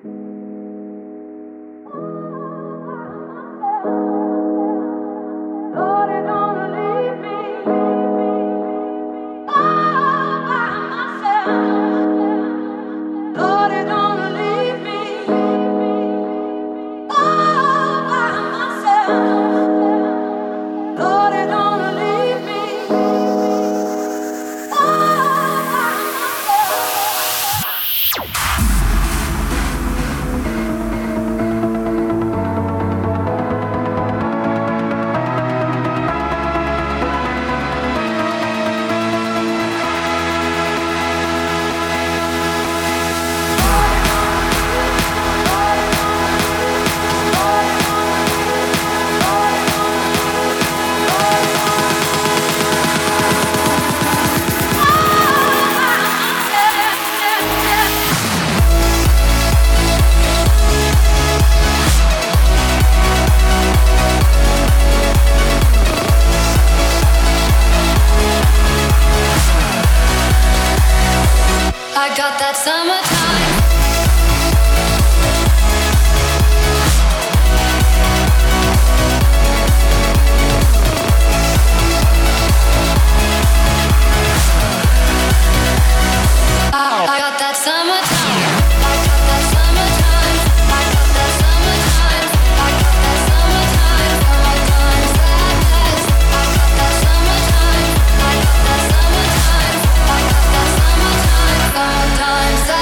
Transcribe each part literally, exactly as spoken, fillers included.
Sometimes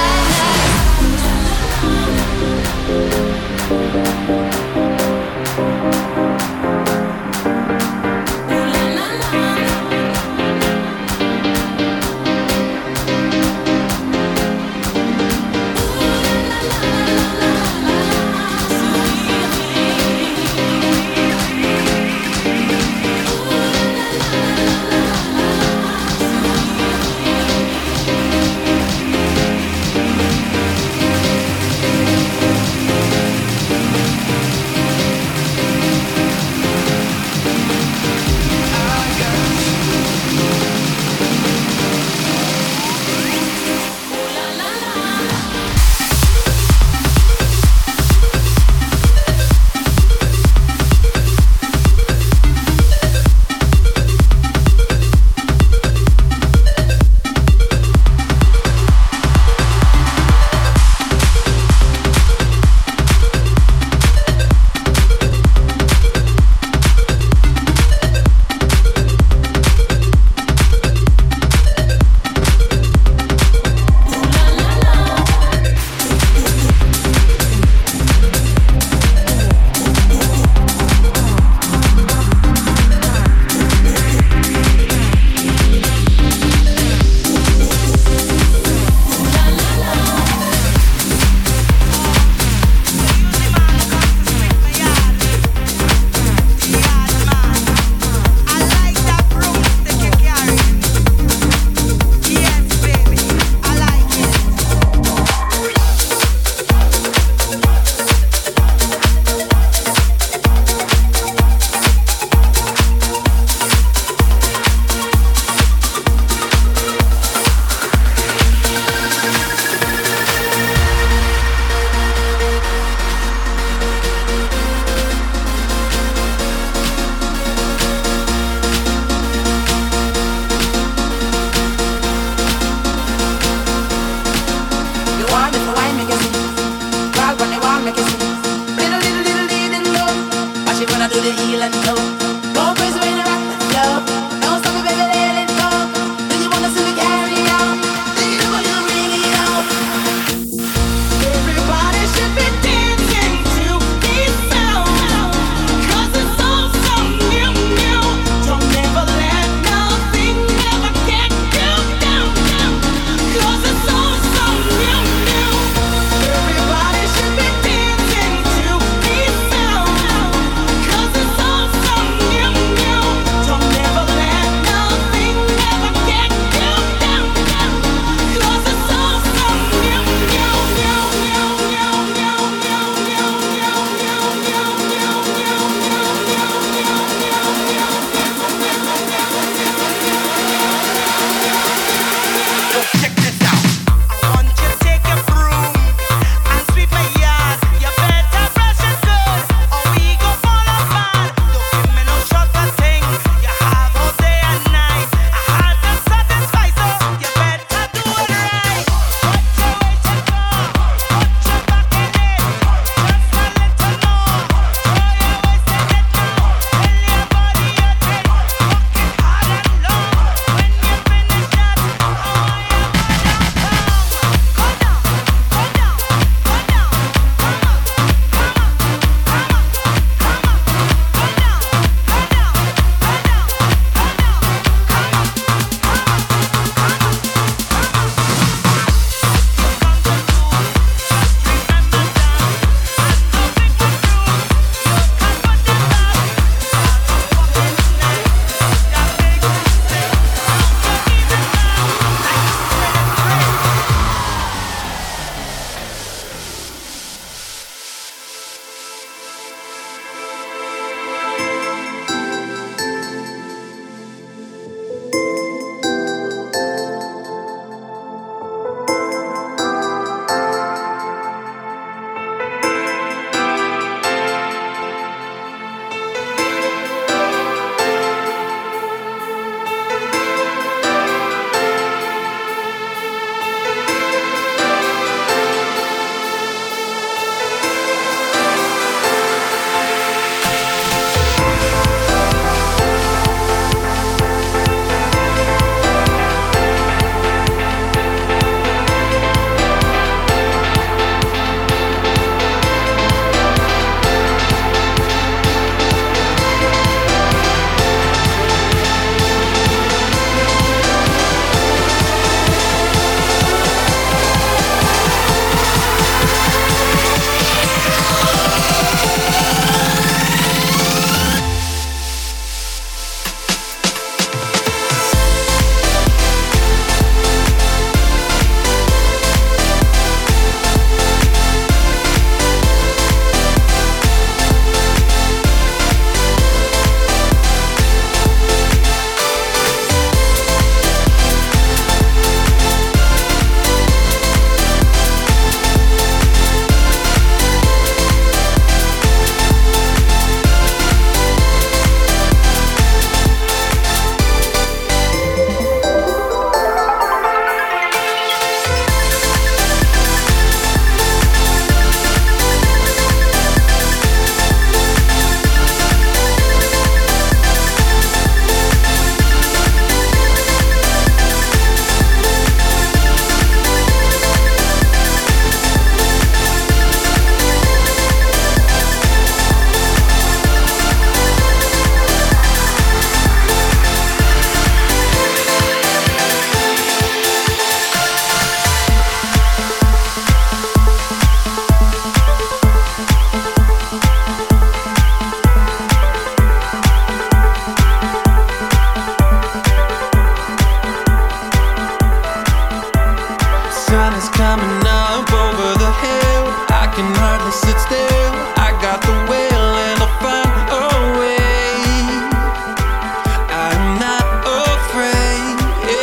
is coming up over the hill. I can hardly sit still. I got the will and I'll find a way. I'm not afraid.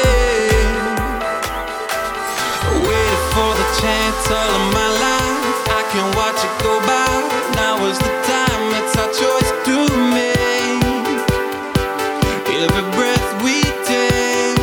Waited for the chance all of my life. I can watch it go by. Now is the time. It's our choice to make. Every breath we take.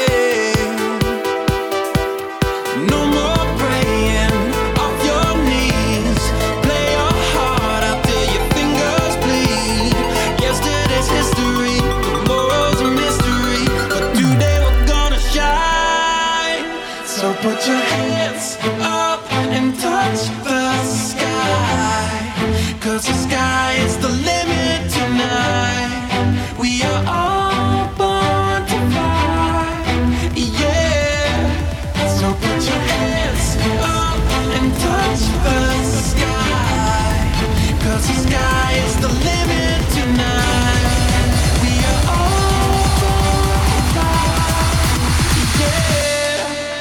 No more praying off your knees. Play your heart out till your fingers bleed. Yesterday's history, tomorrow's a mystery, but today we're gonna shine. So put your hands up and touch the sky, 'cause the sky is the limit tonight. We are all born to fly, yeah. So put your hands up and touch the sky, 'cause the sky is the limit tonight. We are all born to fly, yeah.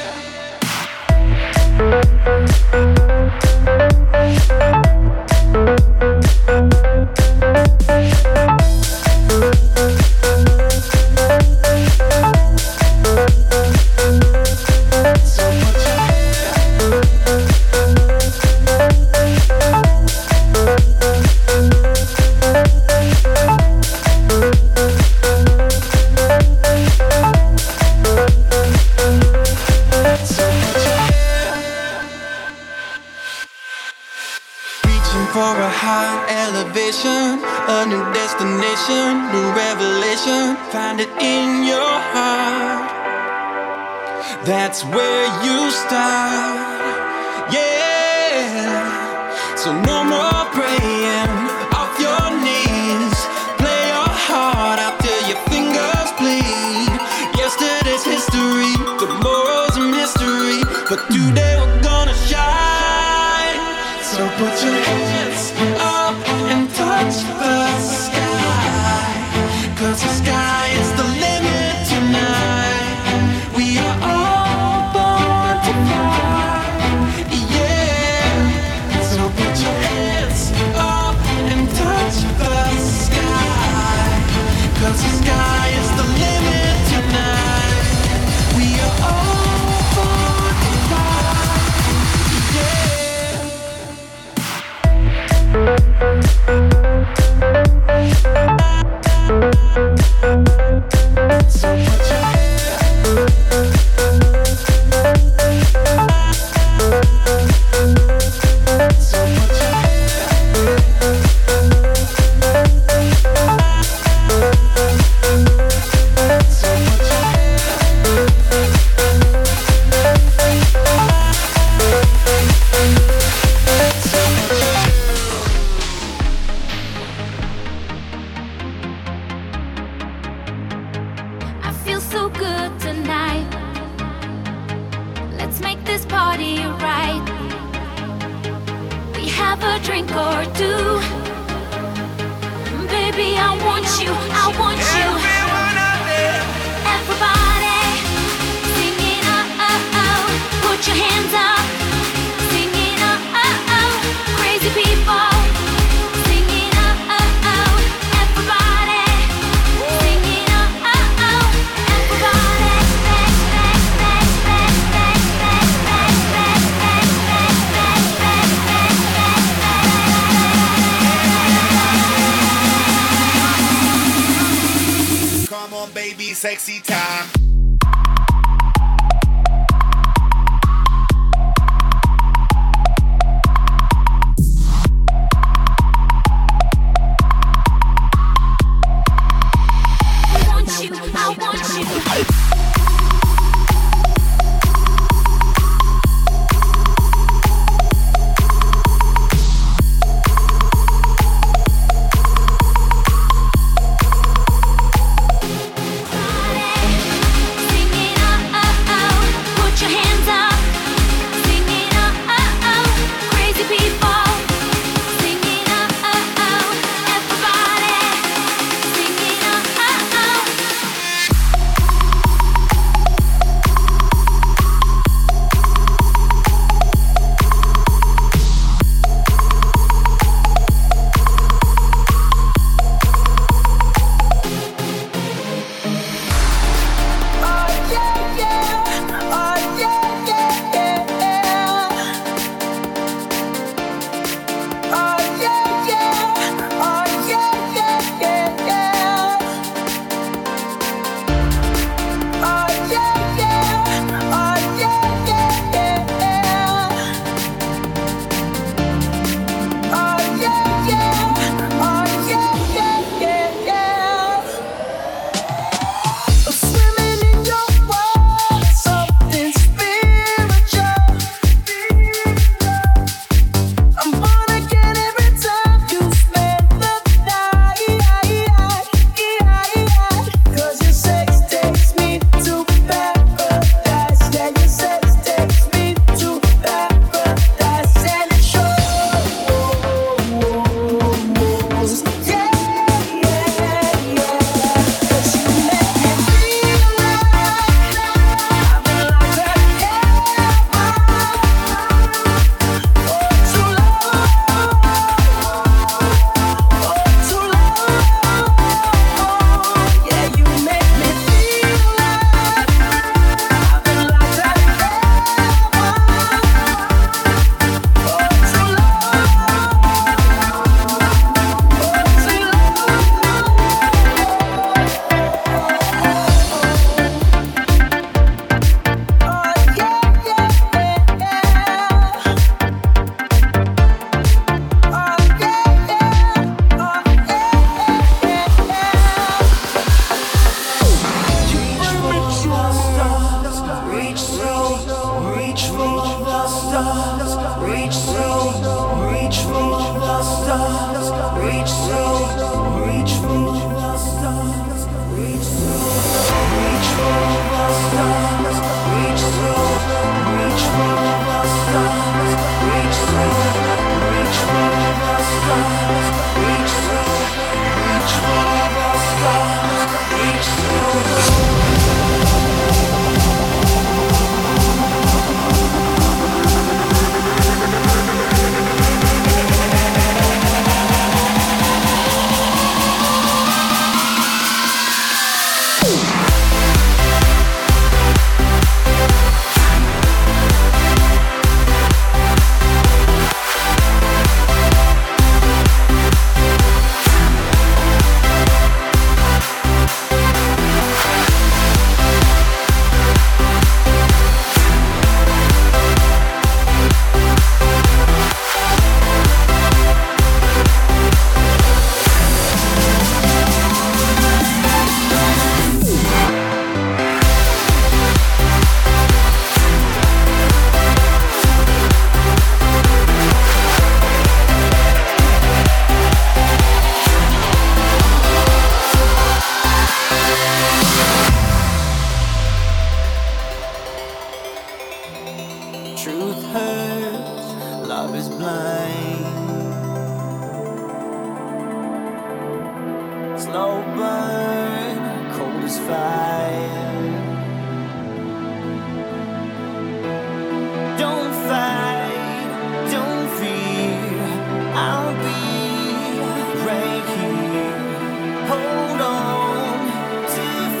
For a high elevation, a new destination, new revelation. Find it in your heart. That's where you start, yeah. So no more praying off your knees. Play your heart out till your fingers bleed. Yesterday's history, tomorrow's a mystery, but today we're gonna shine. So put your hands up and touch the sky, 'cause the sky is the limit tonight. We are all born to fly, yeah. So put your hands up and touch the sky, 'cause the sky is the limit tonight. We are all born to fly, yeah. So put your So put your So put your I feel so good tonight. Let's make this party right. We have a drink or two. Baby, I want you, I want you. Everybody, singing oh oh oh. Put your hands up, singing oh oh oh. Crazy people, singing oh oh oh. Everybody, singing oh oh oh. Everybody, come on, baby, sexy time. I want you, I want you. truth hurts, love is blind. Slow burn, cold as fire. Don't fight, don't fear, I'll be right here. Hold on to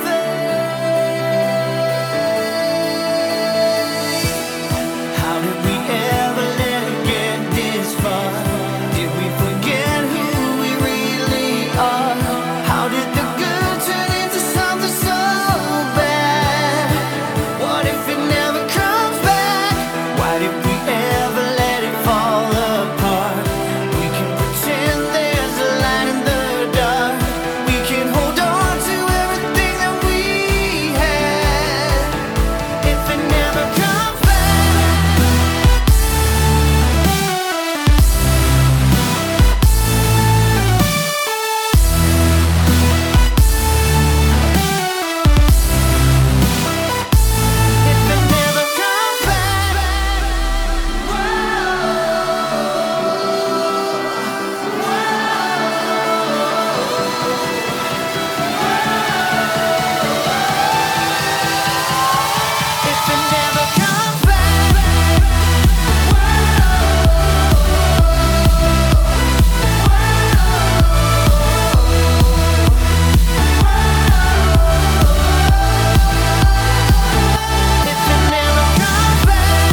faith. How did we ever let it get this far? Did we forget who we really are? How did the good turn into something so bad? What if it never comes back? Why did we ever let it fall apart? We can pretend there's a light in the dark. We can hold on to everything that we had. If it never comes back, if it never comes back, if it never comes back, if it never comes back,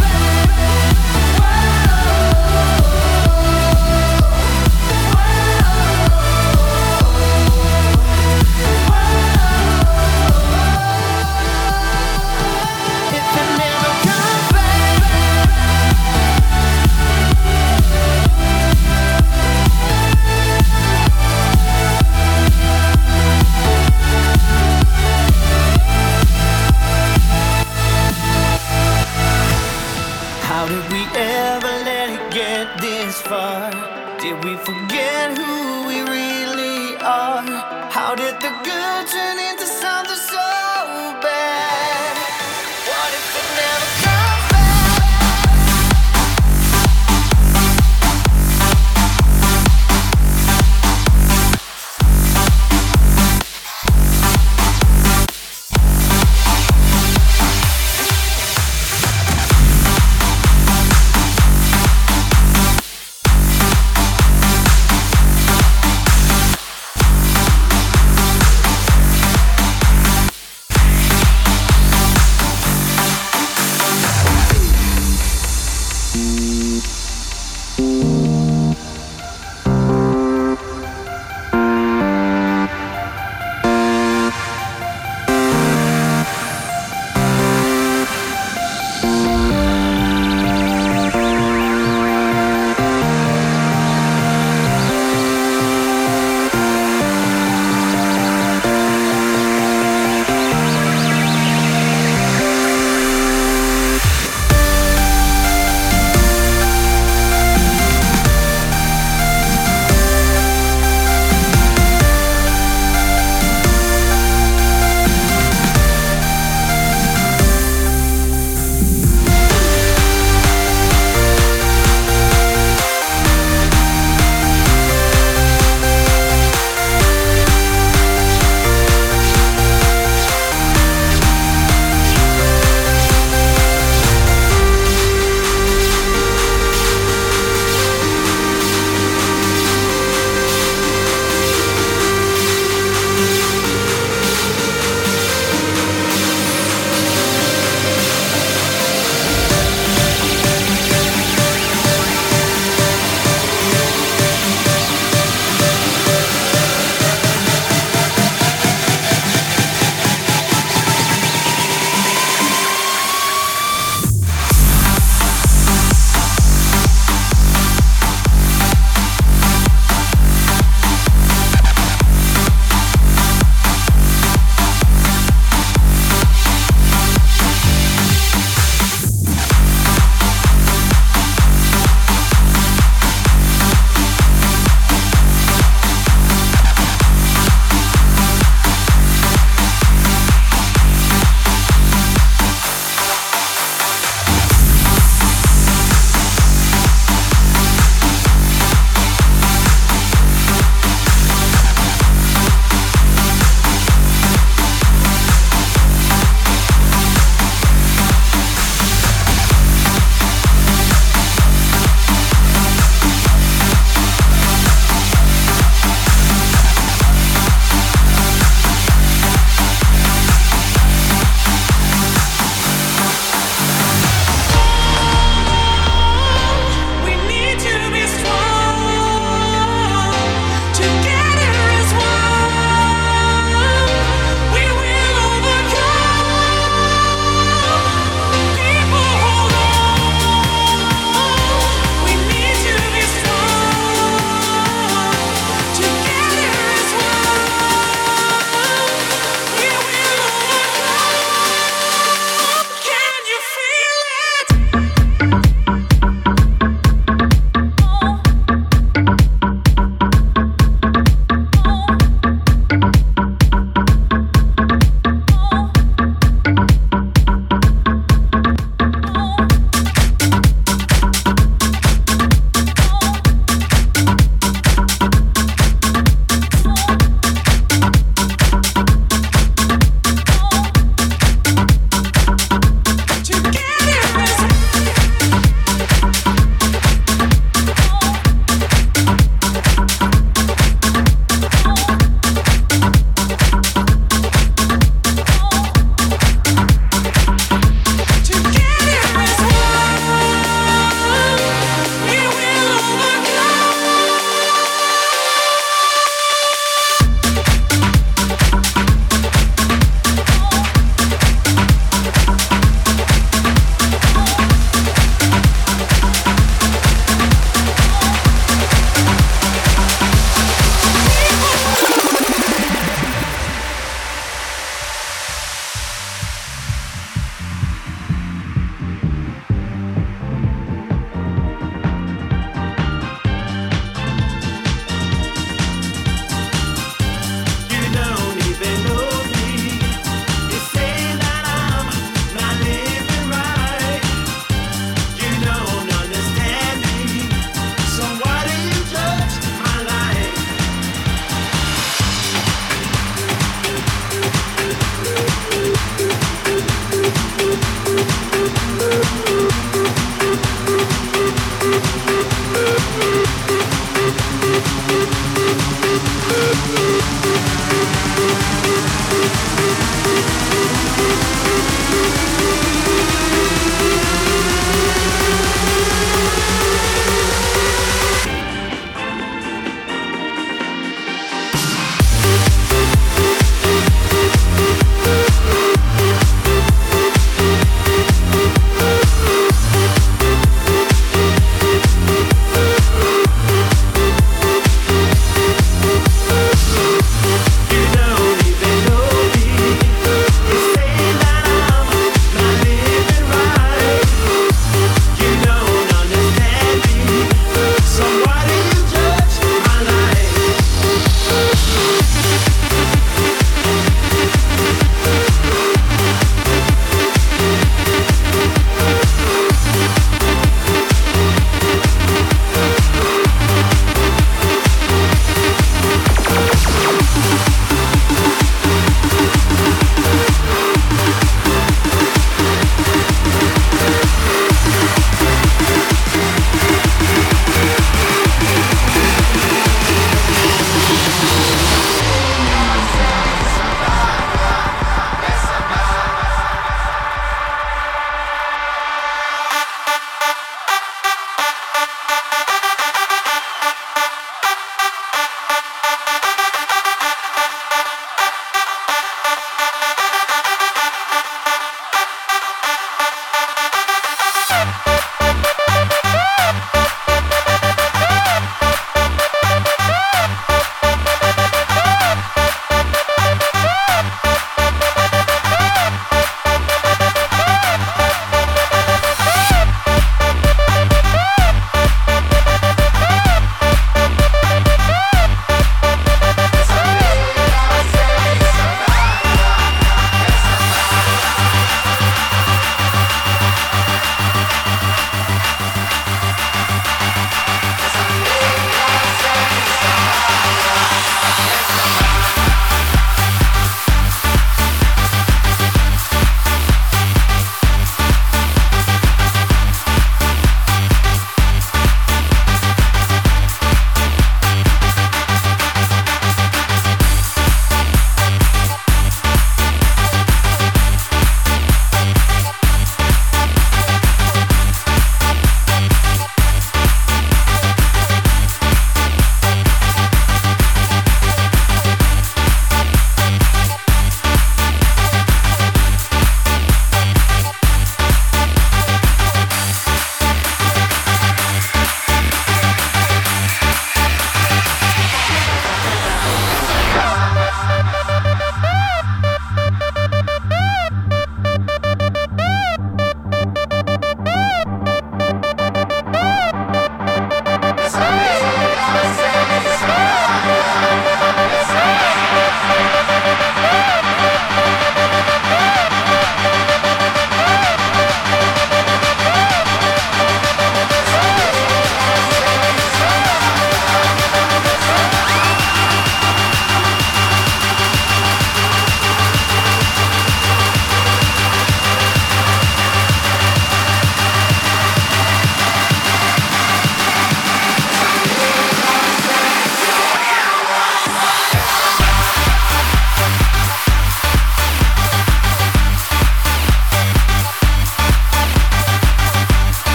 if it never comes back. How did we ever let it get this far? Did we forget who we really are? How did the good turn into something so bad? What if it never comes back?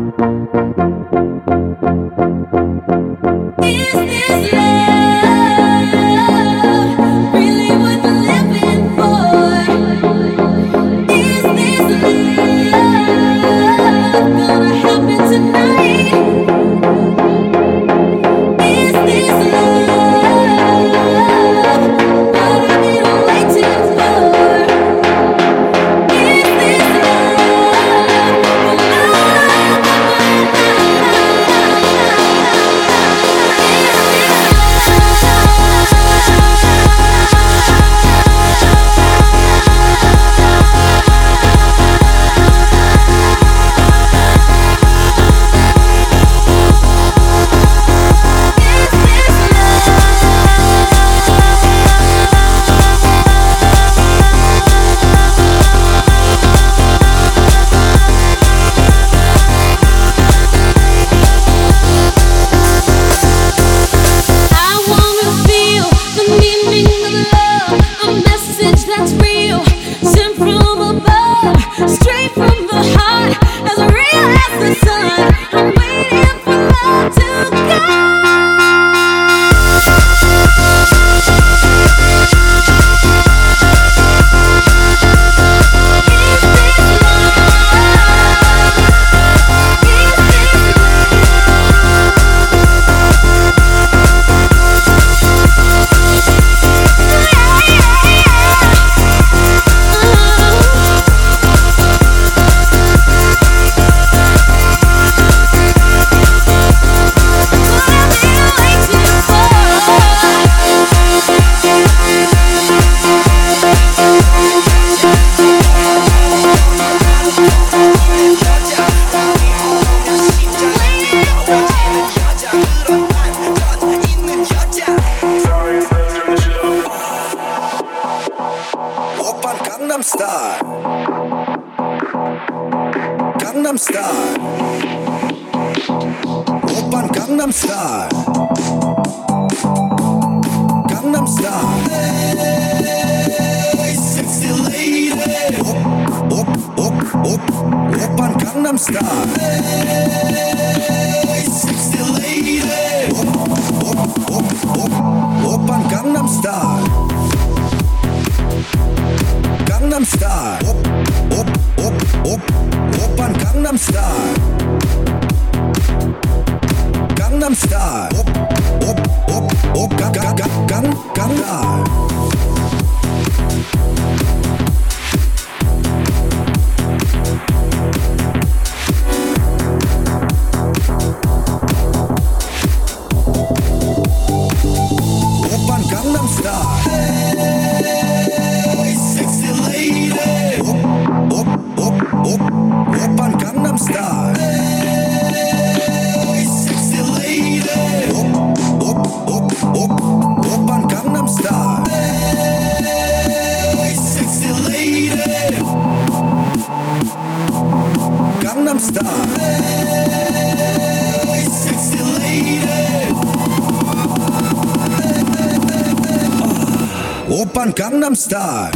오빤 강남스타일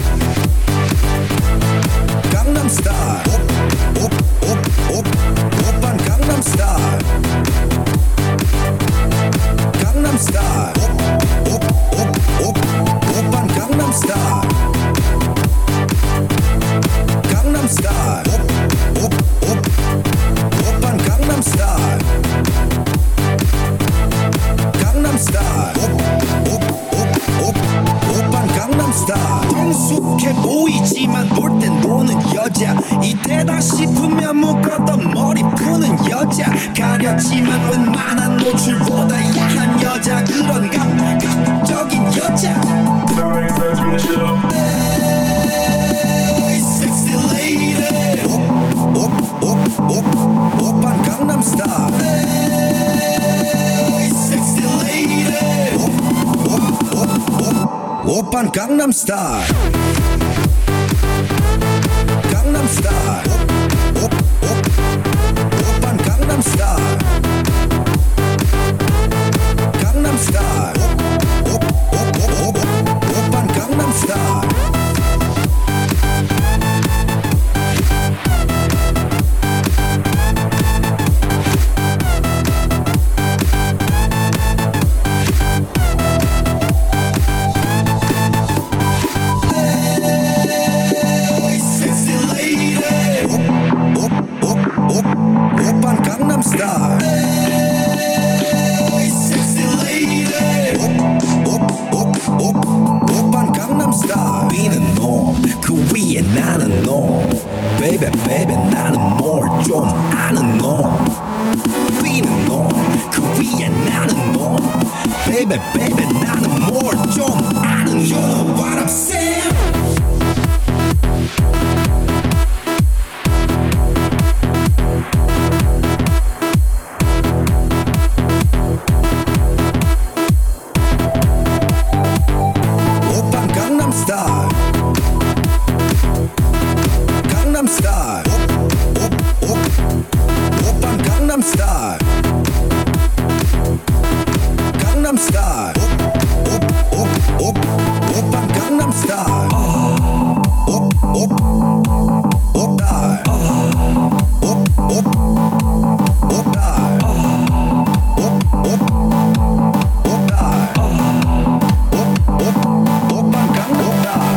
강남스타일 오빤 강남스타일 강남스타일 오빤 강남스타일 강남스타일 오빤 강남스타일 강남스타일 오빤 강남스타일 성숙해 보이지만 놀 땐 노는 여자 이때다 싶으면 묶었던 머리 푸는 여자 가렸지만 웬만한 노출보다 야한 여자 그런 감각적인 여자 Hey, sexy lady 오빤 강남스타일 Hey, sexy lady 오빤 강남스타일 강남스타일 오빤 강남스타일 강남스타일 오빤 강남스타일 Star. Hey, sexy lady. Op, op, op, op, Gangnam Style. 비는 너, 그 위에 나는 너. Baby, baby, 나는 뭘 좀 아는 너. 비는 너, 그 위에 나는 너. Baby, baby, 나는 뭘 좀 아는 너. You know what I'm saying? Style. Gangnam Style. Op, op, op. Oppan Gangnam Style. Gangnam Style. Op, op, op, op. Oppan Gangnam Style. Op, op, op daar. Op, op, op daar. Op, op, op daar. Op, op, oppan Gangnam Style.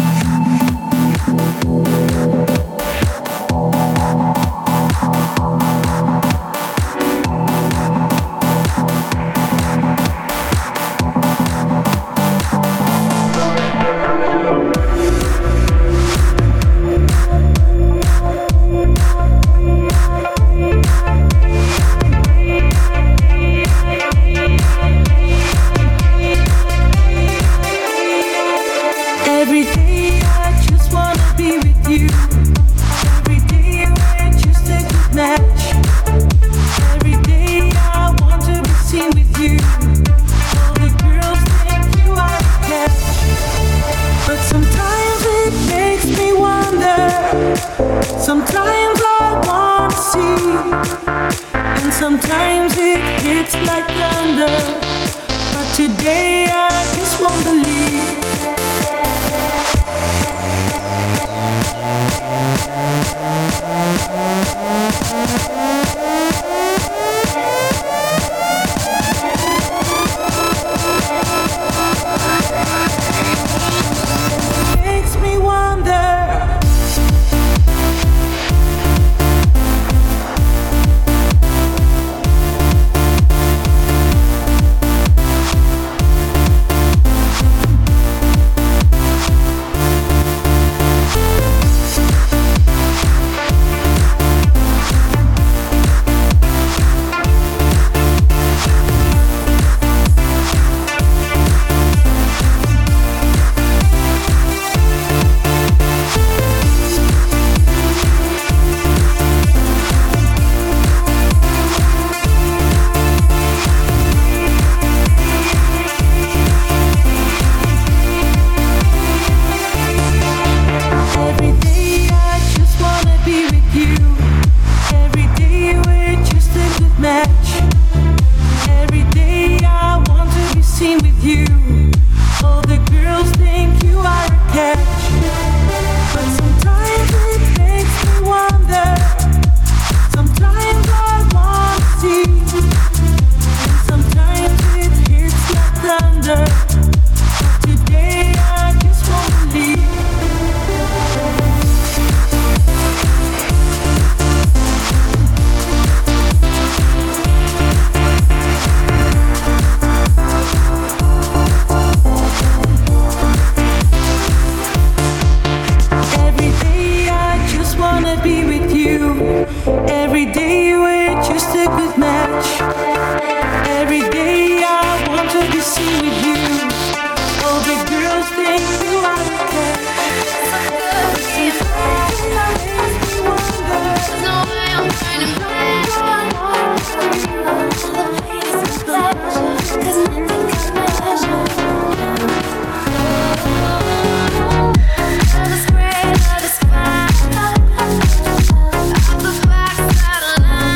Every day I just wanna be with you. Every day we're just a good match. Every day I want to be seen with you. All the girls think you are a catch. But sometimes it makes me wonder. Sometimes I wanna see. And sometimes it hits like thunder. But today I just won't believe. Makes me wonder. Every day I just wanna be with you. Every day we're just a good match. Every day I want to be seen with you. All the girls think you are a catch. But sometimes it makes me wonder. Sometimes I wanna see. And sometimes it hits like thunder. Today I just wanna leave. Every day I just wanna be with you. Every day we're just a good match. Every day I want to be seen with you. All the girls think you are a catch. There's no way I'm trying to find all the places that, 'cause nothing compares. Love is great, love is fine. Out the backside of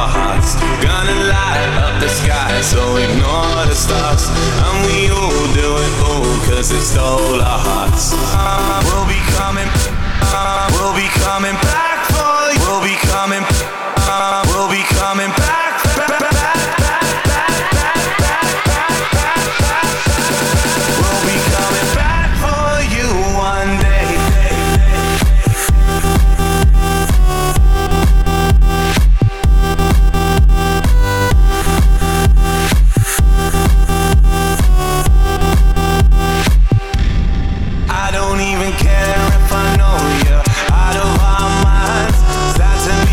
our hearts. Gonna light up the sky, so ignore the stars. And we all do it all, cause it stole our hearts. uh, We'll be coming, uh, we'll be coming back for you. We'll be coming, uh, we'll be coming back, back, back, back, back, back, back, back, back, back. We'll be coming back for you one day. I don't even care if I know you're out of our minds. That's an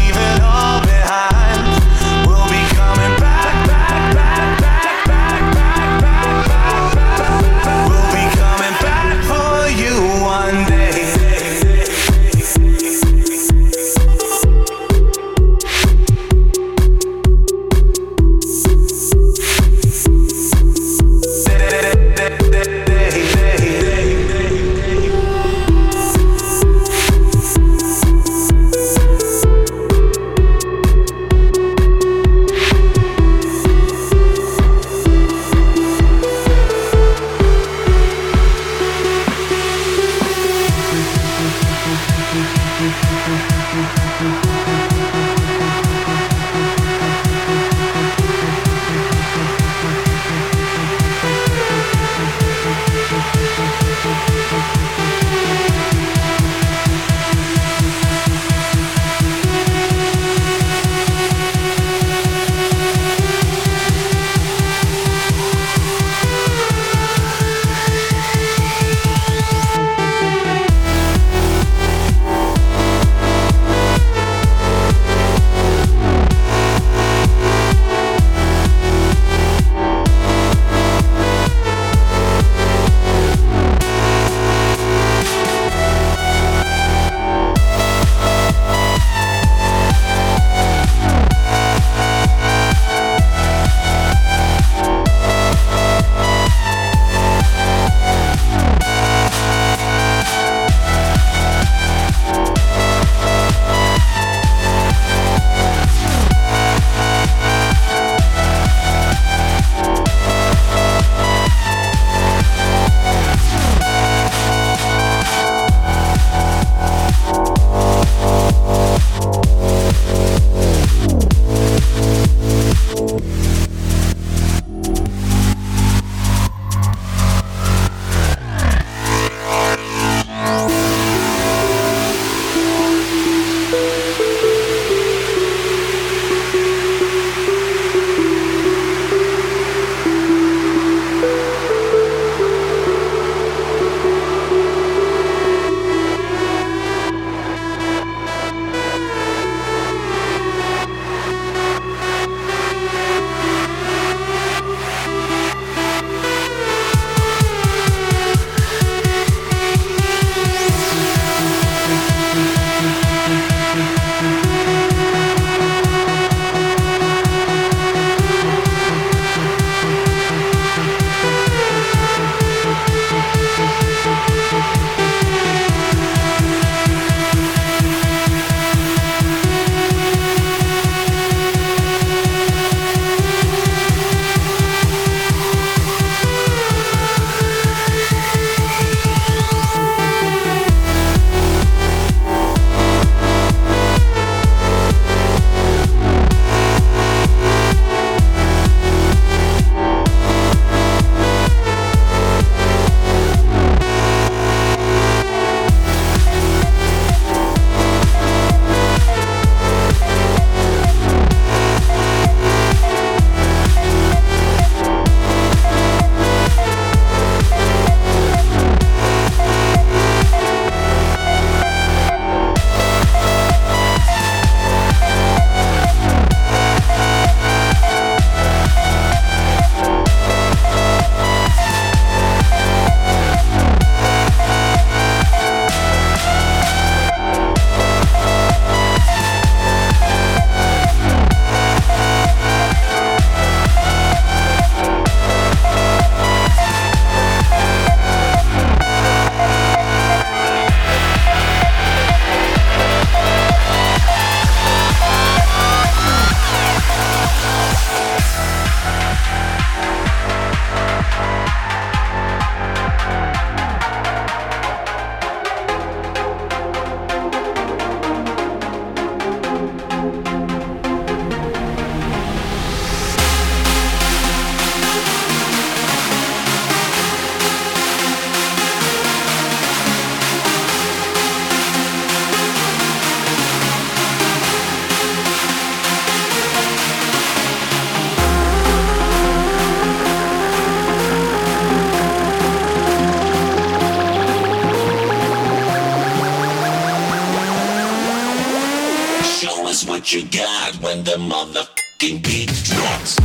what you got when the motherfucking beat drops.